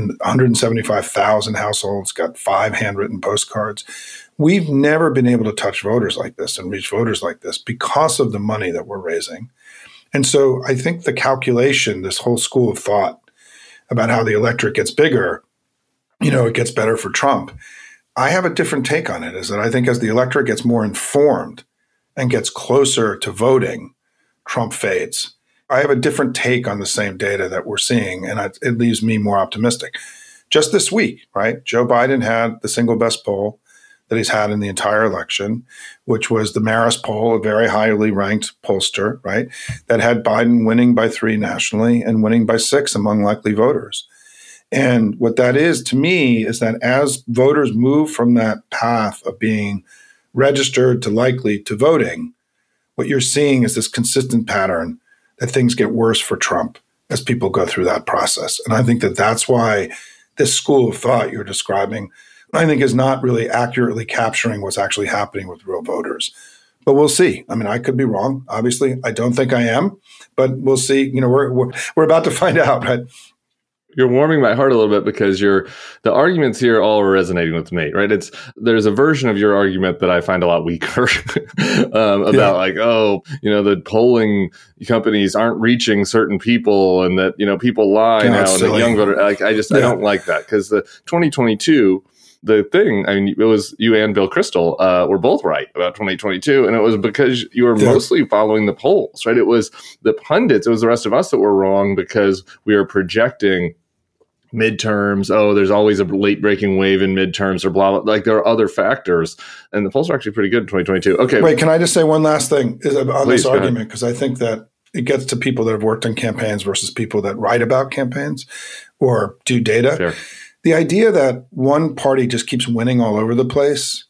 175,000 households got 5 handwritten postcards. We've never been able to touch voters like this and reach voters like this because of the money that we're raising. And so I think the calculation, this whole school of thought about how the electorate gets bigger, it gets better for Trump. I have a different take on it, is that I think as the electorate gets more informed and gets closer to voting, Trump fades. I have a different take on the same data that we're seeing, and it leaves me more optimistic. Just this week, right? Joe Biden had the single best poll that he's had in the entire election, which was the Marist poll, a very highly ranked pollster, right? That had Biden winning by 3 nationally and winning by 6 among likely voters. And what that is to me is that as voters move from that path of being registered to likely to voting, what you're seeing is this consistent pattern that things get worse for Trump as people go through that process. And I think that that's why this school of thought you're describing, I think, is not really accurately capturing what's actually happening with real voters. But we'll see. I mean, I could be wrong. Obviously, I don't think I am, but we'll see. We're about to find out, right? You're warming my heart a little bit because the arguments here all are resonating with me, right? There's a version of your argument that I find a lot weaker about the polling companies aren't reaching certain people and that, people lie now and the young voter. I don't like that because the 2022, the thing, I mean, it was you and Bill Kristol were both right about 2022. And it was because you were mostly following the polls, right? It was the pundits, it was the rest of us that were wrong because we were projecting midterms. Oh, there's always a late breaking wave in midterms or blah, blah. Like there are other factors. And the polls are actually pretty good in 2022. Okay. Wait, can I just say one last thing on this argument? Because I think that it gets to people that have worked on campaigns versus people that write about campaigns or do data. Sure. The idea that one party just keeps winning all over the place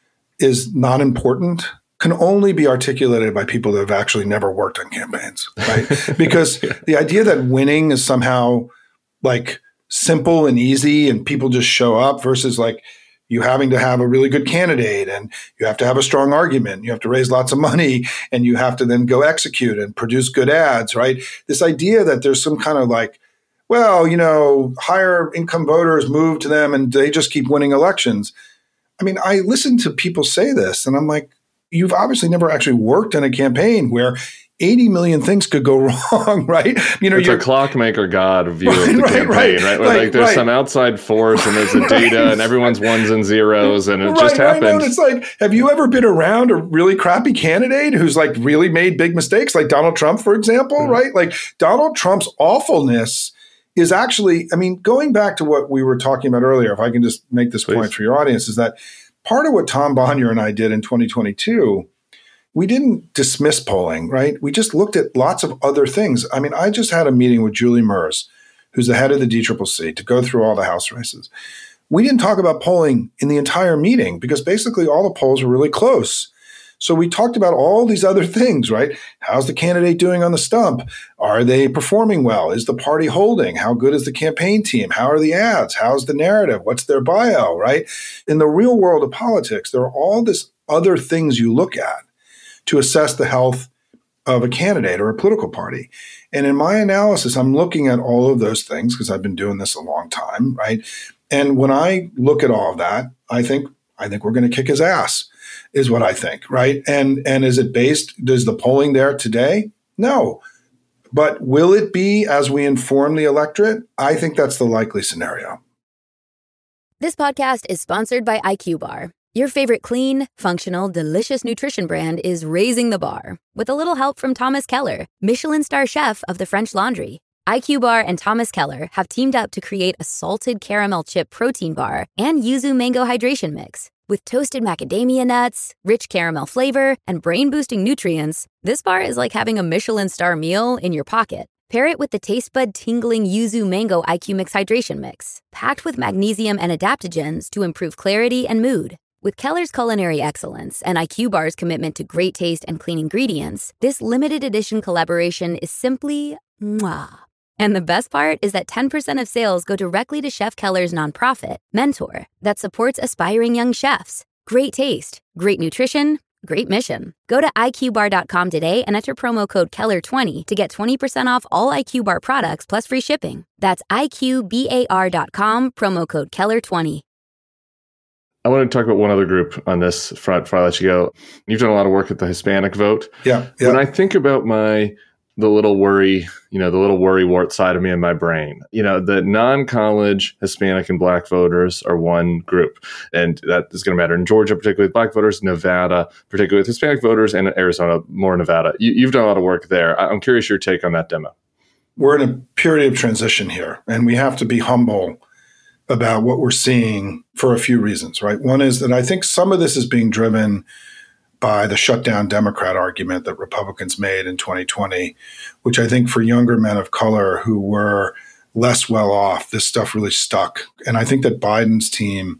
is not important, can only be articulated by people that have actually never worked on campaigns, right? Because the idea that winning is somehow like simple and easy and people just show up versus like you having to have a really good candidate and you have to have a strong argument, you have to raise lots of money and you have to then go execute and produce good ads, right? This idea that there's some kind of like, well, higher income voters move to them and they just keep winning elections. I mean, I listen to people say this and I'm like, you've obviously never actually worked in a campaign where 80 million things could go wrong, right? It's a clockmaker God view of the campaign, right? Like there's some outside force and there's the data and everyone's ones and zeros and it just happens. And it's like, have you ever been around a really crappy candidate who's like really made big mistakes, like Donald Trump, for example, right? Like Donald Trump's awfulness is actually, going back to what we were talking about earlier, if I can just make this point for your audience, is that part of what Tom Bonier and I did in 2022, we didn't dismiss polling, right? We just looked at lots of other things. I just had a meeting with Julie Merz, who's the head of the DCCC, to go through all the House races. We didn't talk about polling in the entire meeting because basically all the polls were really close. So we talked about all these other things, right? How's the candidate doing on the stump? Are they performing well? Is the party holding? How good is the campaign team? How are the ads? How's the narrative? What's their bio, right? In the real world of politics, there are all these other things you look at to assess the health of a candidate or a political party. And in my analysis, I'm looking at all of those things because I've been doing this a long time, right? And when I look at all of that, I think we're going to kick his ass, is what I think, right? And is it based, does the polling there today? No. But will it be as we inform the electorate? I think that's the likely scenario. This podcast is sponsored by IQ Bar. Your favorite clean, functional, delicious nutrition brand is raising the bar with a little help from Thomas Keller, Michelin star chef of the French Laundry. IQ Bar and Thomas Keller have teamed up to create a salted caramel chip protein bar and yuzu mango hydration mix. With toasted macadamia nuts, rich caramel flavor, and brain-boosting nutrients, this bar is like having a Michelin star meal in your pocket. Pair it with the taste bud tingling yuzu mango IQ Mix hydration mix, packed with magnesium and adaptogens to improve clarity and mood. With Keller's culinary excellence and IQ Bar's commitment to great taste and clean ingredients, this limited edition collaboration is simply mwah. And the best part is that 10% of sales go directly to Chef Keller's nonprofit, Mentor, that supports aspiring young chefs. Great taste, great nutrition, great mission. Go to IQBar.com today and enter promo code Keller20 to get 20% off all IQ Bar products plus free shipping. That's IQBAR.com, promo code Keller20. I want to talk about one other group on this front before I let you go. You've done a lot of work with the Hispanic vote. Yeah. When I think about the little worrywart side of me in my brain, the non-college Hispanic and Black voters are one group. And that is going to matter in Georgia, particularly with Black voters, Nevada, particularly with Hispanic voters, and Arizona, more Nevada. You've done a lot of work there. I'm curious your take on that demo. We're in a period of transition here, and we have to be humble about what we're seeing for a few reasons, right? One is that I think some of this is being driven by the shutdown Democrat argument that Republicans made in 2020, which I think for younger men of color who were less well off, this stuff really stuck. And I think that Biden's team,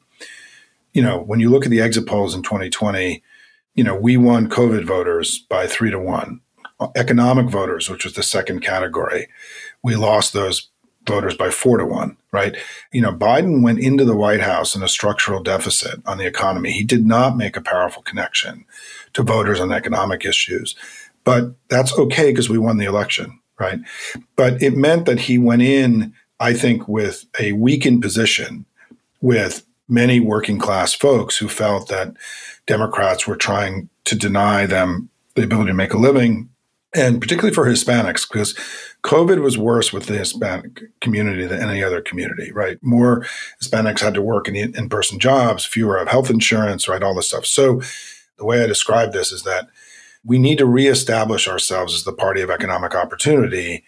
when you look at the exit polls in 2020, we won COVID voters by 3-1. Economic voters, which was the second category, we lost those voters by 4-1, right? Biden went into the White House in a structural deficit on the economy. He did not make a powerful connection to voters on economic issues, but that's okay because we won the election, right? But it meant that he went in, I think, with a weakened position with many working class folks who felt that Democrats were trying to deny them the ability to make a living, and particularly for Hispanics, because COVID was worse with the Hispanic community than any other community, right? More Hispanics had to work in in-person jobs, fewer have health insurance, right? All this stuff. So the way I describe this is that we need to reestablish ourselves as the party of economic opportunity,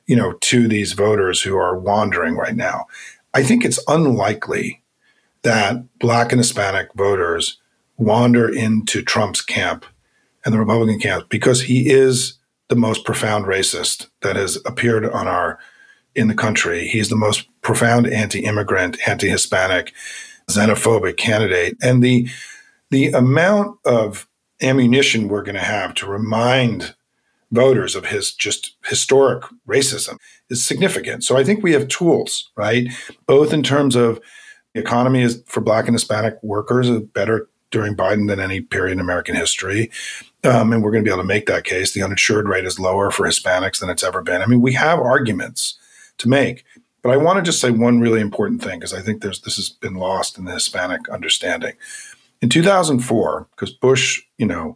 to these voters who are wandering right now. I think it's unlikely that Black and Hispanic voters wander into Trump's camp and the Republican camp because he is the most profound racist that has appeared in the country. He's the most profound anti-immigrant, anti-Hispanic, xenophobic candidate. And the amount of ammunition we're going to have to remind voters of his just historic racism is significant. So I think we have tools, right? Both in terms of the economy is for Black and Hispanic workers is better during Biden than any period in American history. And we're going to be able to make that case. The uninsured rate is lower for Hispanics than it's ever been. We have arguments to make. But I want to just say one really important thing, because I think this has been lost in the Hispanic understanding. In 2004, because Bush,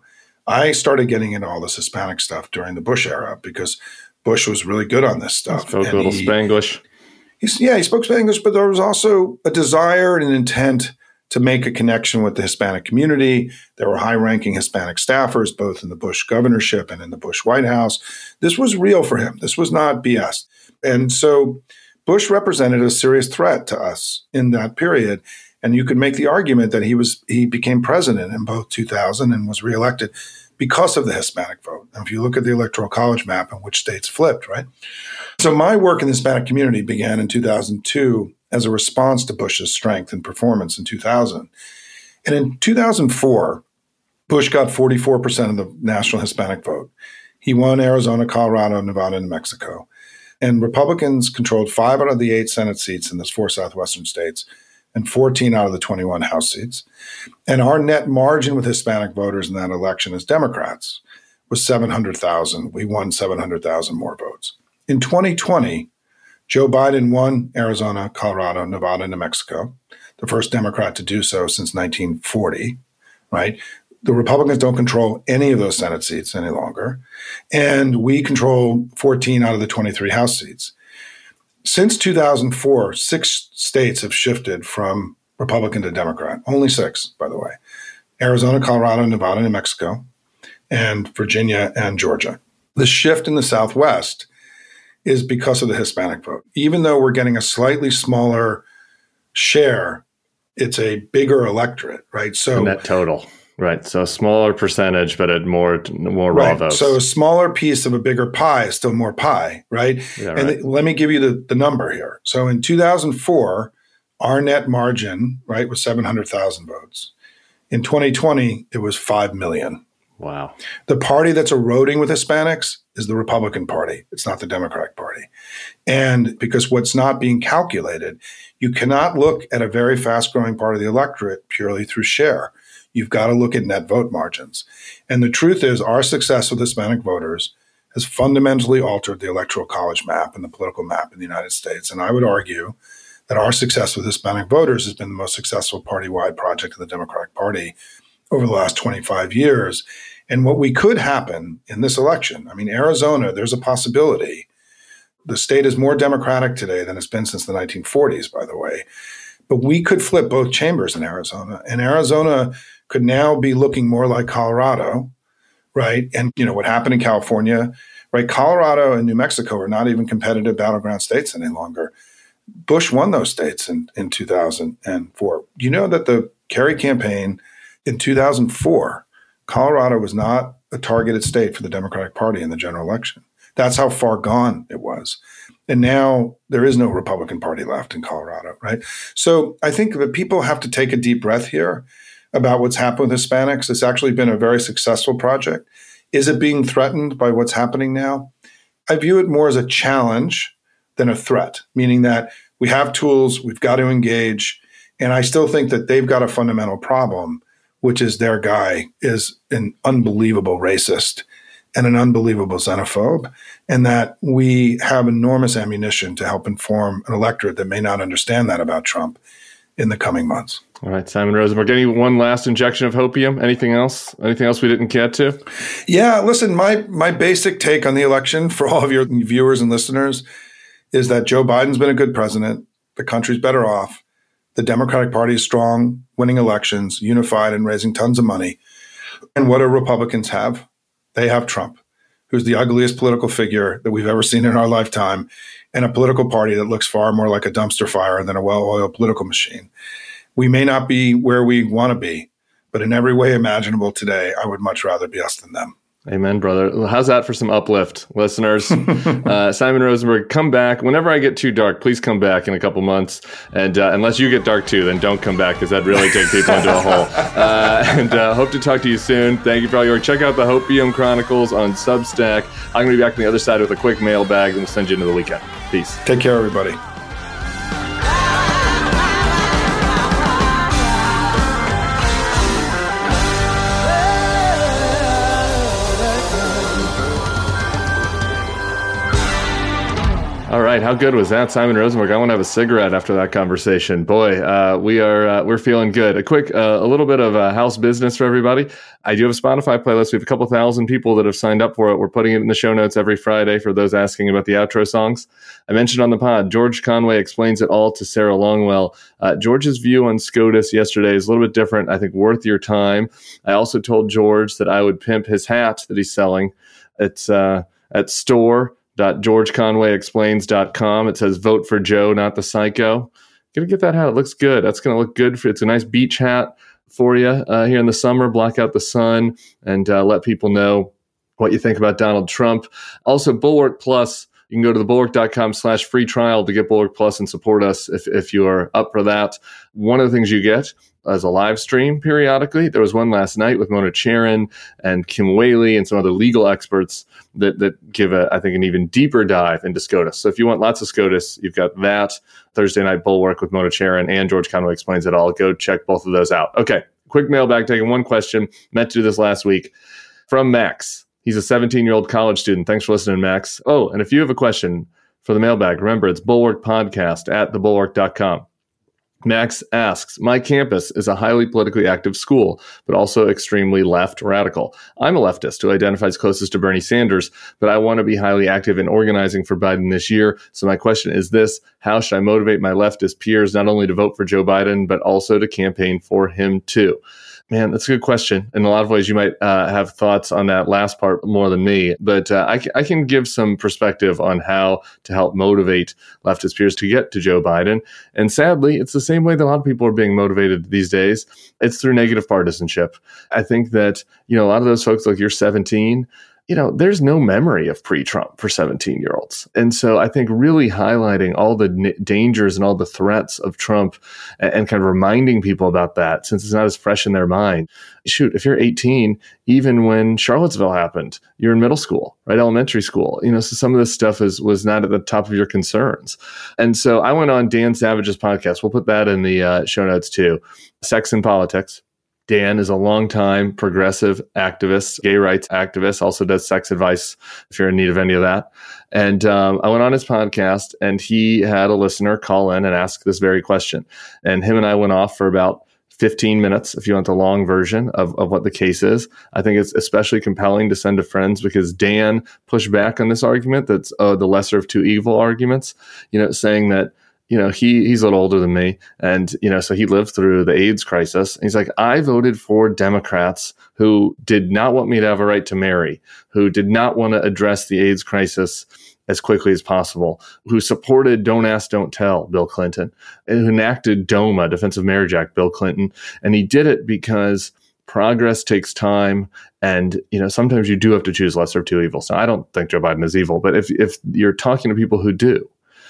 I started getting into all this Hispanic stuff during the Bush era because Bush was really good on this stuff. Spoke a little Spanglish. He spoke Spanglish, but there was also a desire and an intent to make a connection with the Hispanic community. There were high-ranking Hispanic staffers, both in the Bush governorship and in the Bush White House. This was real for him. This was not BS. And so Bush represented a serious threat to us in that period. And you could make the argument that he became president in both 2000 and was reelected because of the Hispanic vote. And if you look at the Electoral College map and which states flipped, right? So my work in the Hispanic community began in 2002 as a response to Bush's strength and performance in 2000. And in 2004, Bush got 44% of the national Hispanic vote. He won Arizona, Colorado, Nevada, and New Mexico. And Republicans controlled 5 out of the 8 Senate seats in those 4 southwestern states and 14 out of the 21 House seats. And our net margin with Hispanic voters in that election as Democrats was 700,000. We won 700,000 more votes. In 2020, Joe Biden won Arizona, Colorado, Nevada, and New Mexico, the first Democrat to do so since 1940, right? The Republicans don't control any of those Senate seats any longer. And we control 14 out of the 23 House seats. Since 2004, 6 states have shifted from Republican to Democrat. Only 6, by the way. Arizona, Colorado, Nevada, New Mexico, and Virginia and Georgia. The shift in the Southwest is because of the Hispanic vote. Even though we're getting a slightly smaller share, it's a bigger electorate, right? So net total, right? So a smaller percentage, but at more raw right. votes. So a smaller piece of a bigger pie is still more pie, right? Yeah, and right. Let me give you the number here. So in 2004, our net margin, right, was 700,000 votes. In 2020, it was 5 million. Wow. The party that's eroding with Hispanics is the Republican Party. It's not the Democratic Party. And because what's not being calculated, you cannot look at a very fast-growing part of the electorate purely through share. You've got to look at net vote margins. And the truth is our success with Hispanic voters has fundamentally altered the Electoral College map and the political map in the United States. And I would argue that our success with Hispanic voters has been the most successful party-wide project of the Democratic Party over the last 25 years. And what we could happen in this election, I mean, Arizona, there's a possibility. The state is more Democratic today than it's been since the 1940s, by the way. But we could flip both chambers in Arizona. And Arizona could now be looking more like Colorado, right? And, you know, what happened in California, right? Colorado and New Mexico are not even competitive battleground states any longer. Bush won those states in 2004. You know that the Kerry campaign in 2004, Colorado was not a targeted state for the Democratic Party in the general election. That's how far gone it was. And now there is no Republican Party left in Colorado, right? So I think that people have to take a deep breath here about what's happened with Hispanics. It's actually been a very successful project. Is it being threatened by what's happening now? I view it more as a challenge than a threat, meaning that we have tools, we've got to engage, and I still think that they've got a fundamental problem, which is their guy is an unbelievable racist and an unbelievable xenophobe, and that we have enormous ammunition to help inform an electorate that may not understand that about Trump in the coming months. All right, Simon Rosenberg, any one last injection of hopium? Anything else? Anything else we didn't get to? Yeah, listen, my basic take on the election for all of your viewers and listeners is that Joe Biden's been a good president. The country's better off. The Democratic Party is strong, winning elections, unified, and raising tons of money. And what do Republicans have? They have Trump, who's the ugliest political figure that we've ever seen in our lifetime, and a political party that looks far more like a dumpster fire than a well-oiled political machine. We may not be where we want to be, but in every way imaginable today, I would much rather be us than them. Amen, brother. How's that for some uplift, listeners? Simon Rosenberg, come back. Whenever I get too dark, please come back in a couple months. And unless you get dark too, then don't come back because that'd really take people into a hole. And hope to talk to you soon. Thank you for all your work. Check out the Hopium Chronicles on Substack. I'm going to be back on the other side with a quick mailbag and we'll send you into the weekend. Peace. Take care, everybody. All right, how good was that, Simon Rosenberg? I want to have a cigarette after that conversation. Boy, we're feeling good. A little bit of house business for everybody. I do have a Spotify playlist. We have a couple thousand people that have signed up for it. We're putting it in the show notes every Friday for those asking about the outro songs. I mentioned on the pod, George Conway explains it all to Sarah Longwell. George's view on SCOTUS yesterday is a little bit different. I think worth your time. I also told George that I would pimp his hat that he's selling. It's at store.georgeconwayexplains.com. It says vote for Joe, not the psycho. Gonna get that hat. It looks good. That's gonna look good. It's a nice beach hat for you here in the summer. Block out the sun and let people know what you think about Donald Trump. Also, Bulwark Plus. You can go to thebulwark.com/free trial to get Bulwark Plus and support us if you are up for that. One of the things you get as a live stream periodically. There was one last night with Mona Charen and Kim Whaley and some other legal experts that give, I think, an even deeper dive into SCOTUS. So if you want lots of SCOTUS, you've got that Thursday Night Bulwark with Mona Charen and George Conway Explains It All. Go check both of those out. Okay, quick mailbag, taking one question. Meant to do this last week. From Max. He's a 17-year-old college student. Thanks for listening, Max. Oh, and if you have a question for the mailbag, remember, it's Bulwark Podcast at thebulwark.com. Max asks, my campus is a highly politically active school, but also extremely left radical. I'm a leftist who identifies closest to Bernie Sanders, but I want to be highly active in organizing for Biden this year. So my question is this: how should I motivate my leftist peers not only to vote for Joe Biden, but also to campaign for him too? Man, that's a good question. In a lot of ways, you might have thoughts on that last part more than me, but I can give some perspective on how to help motivate leftist peers to get to Joe Biden. And sadly, it's the same way that a lot of people are being motivated these days. It's through negative partisanship. I think that, a lot of those folks, like you're 17, there's no memory of pre-Trump for 17-year-olds. And so I think really highlighting all the dangers and all the threats of Trump and kind of reminding people about that, since it's not as fresh in their mind. Shoot, if you're 18, even when Charlottesville happened, you're in middle school, right? Elementary school. So some of this stuff was not at the top of your concerns. And so I went on Dan Savage's podcast. We'll put that in the show notes too. Sex and Politics. Dan is a longtime progressive activist, gay rights activist, also does sex advice if you're in need of any of that. And I went on his podcast, and he had a listener call in and ask this very question. And him and I went off for about 15 minutes, if you want the long version of what the case is. I think it's especially compelling to send to friends because Dan pushed back on this argument that's the lesser of two evil arguments, saying that, he's a little older than me. And, so he lived through the AIDS crisis. And he's like, I voted for Democrats who did not want me to have a right to marry, who did not want to address the AIDS crisis as quickly as possible, who supported Don't Ask, Don't Tell, Bill Clinton, and who enacted DOMA, Defensive Marriage Act, Bill Clinton. And he did it because progress takes time. And, sometimes you do have to choose lesser of two evils. Now, I don't think Joe Biden is evil, but if you're talking to people who do,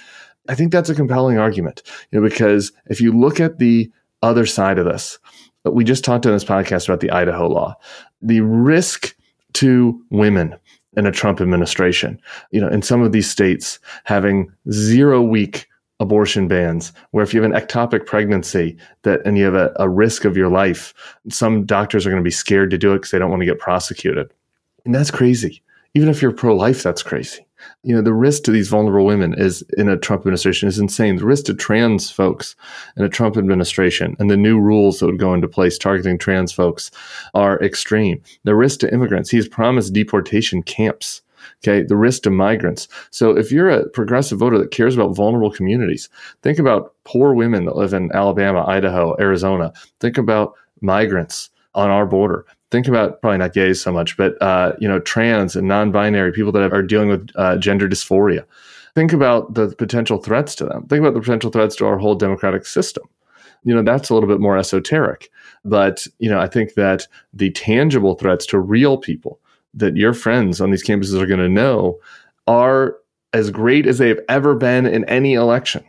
I think that's a compelling argument, because if you look at the other side of this, we just talked on this podcast about the Idaho law, the risk to women in a Trump administration, in some of these states having 0-week abortion bans, where if you have an ectopic pregnancy and you have a risk of your life, some doctors are going to be scared to do it because they don't want to get prosecuted. And that's crazy. Even if you're pro-life, that's crazy. The risk to these vulnerable women in a Trump administration is insane. The risk to trans folks in a Trump administration and the new rules that would go into place targeting trans folks are extreme. The risk to immigrants, he's promised deportation camps. Okay, the risk to migrants. So if you're a progressive voter that cares about vulnerable communities, think about poor women that live in Alabama, Idaho, Arizona. Think about migrants on our border. Think about probably not gays so much, but trans and non-binary people that are dealing with gender dysphoria. Think about the potential threats to them. Think about the potential threats to our whole democratic system. That's a little bit more esoteric, but I think that the tangible threats to real people that your friends on these campuses are going to know are as great as they've ever been in any election.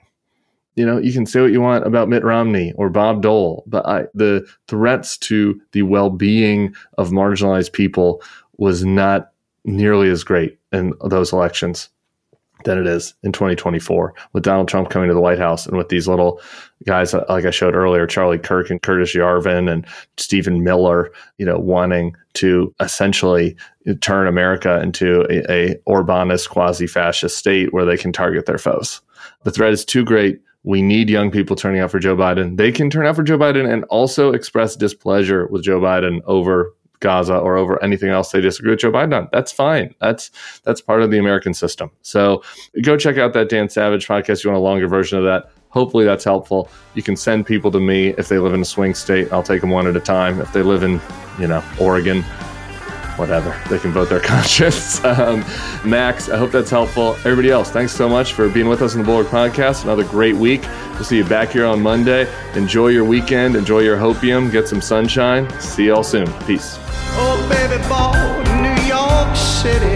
You can say what you want about Mitt Romney or Bob Dole, but the threats to the well-being of marginalized people was not nearly as great in those elections. than it is in 2024 with Donald Trump coming to the White House and with these little guys, like I showed earlier, Charlie Kirk and Curtis Yarvin and Stephen Miller, wanting to essentially turn America into a Orbanist quasi-fascist state where they can target their foes. The threat is too great. We need young people turning out for Joe Biden. They can turn out for Joe Biden and also express displeasure with Joe Biden over Gaza or over anything else they disagree with Joe Biden on. That's fine. That's part of the American system. So go check out that Dan Savage podcast. You want a longer version of that. Hopefully that's helpful. You can send people to me if they live in a swing state. I'll take them one at a time. If they live in, Oregon, whatever, they can vote their conscience. Max, I hope that's helpful. Everybody else, thanks so much for being with us on the Bulwark Podcast. Another great week. We'll see you back here on Monday. Enjoy your weekend. Enjoy your hopium. Get some sunshine. See y'all soon. Peace. Oh, baby, born in New York City,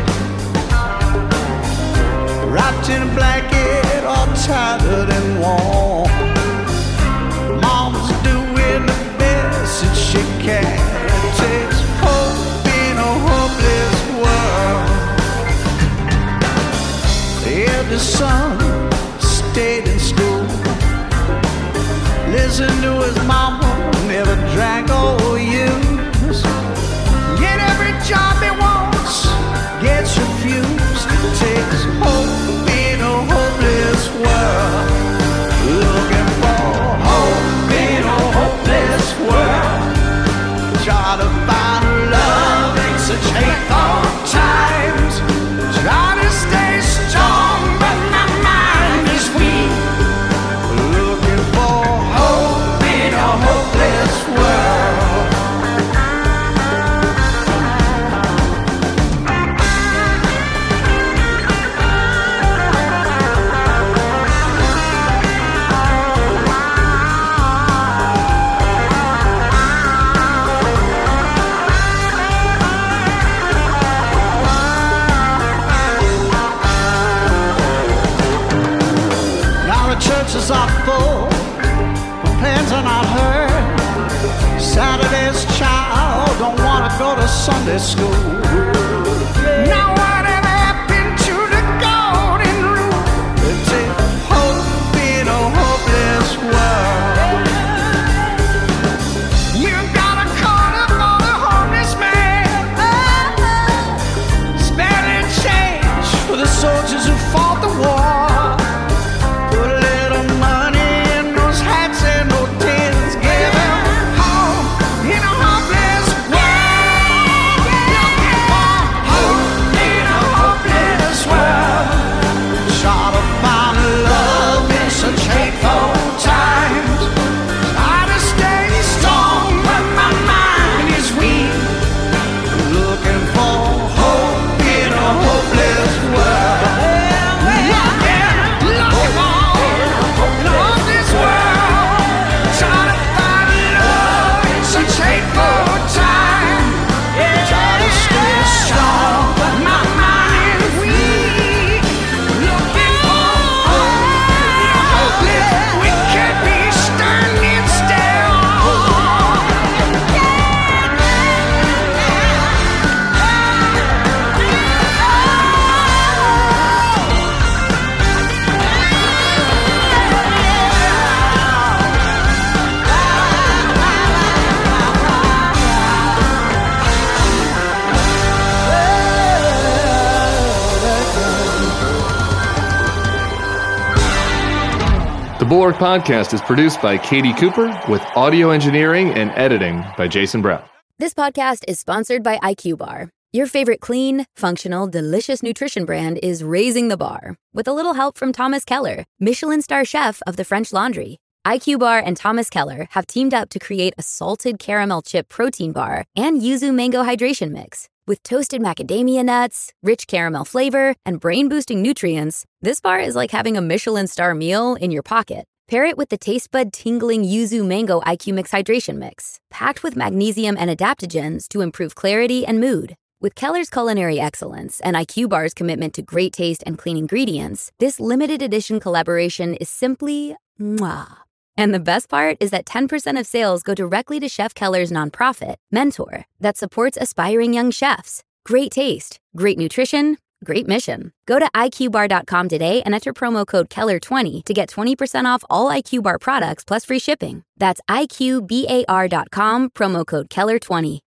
wrapped in a blanket, all tattered and warm. Mom's doing the best that she can. It takes hope in a hopeless world. The eldest son stayed in school, listened to his mama, never drank or used. Get every job he wants, gets refused. It takes hope in a hopeless world. Looking for hope in a hopeless world. Try to find love in such hateful times. Try to stay strong, but my mind is weak. Looking for hope in a hopeless world. Churches are full, plans are not heard. Saturday's child don't want to go to Sunday school. Now whatever happened to the golden rule? It takes hope in a hopeless world. You got a corner for the homeless man, spare change for the soldiers who fought the war. The Bulwark Podcast is produced by Katie Cooper with audio engineering and editing by Jason Brown. This podcast is sponsored by IQ Bar. Your favorite clean, functional, delicious nutrition brand is raising the bar with a little help from Thomas Keller, Michelin star chef of the French Laundry. IQ Bar and Thomas Keller have teamed up to create a salted caramel chip protein bar and yuzu mango hydration mix. With toasted macadamia nuts, rich caramel flavor, and brain-boosting nutrients, this bar is like having a Michelin star meal in your pocket. Pair it with the taste bud tingling yuzu mango IQ Mix hydration mix, packed with magnesium and adaptogens to improve clarity and mood. With Keller's culinary excellence and IQ Bar's commitment to great taste and clean ingredients, this limited edition collaboration is simply mwah. And the best part is that 10% of sales go directly to Chef Keller's nonprofit, Mentor, that supports aspiring young chefs. Great taste, great nutrition, Great mission. Go to iqbar.com today and enter promo code Keller20 to get 20% off all IQ Bar products plus free shipping. That's iqbar.com, promo code Keller20.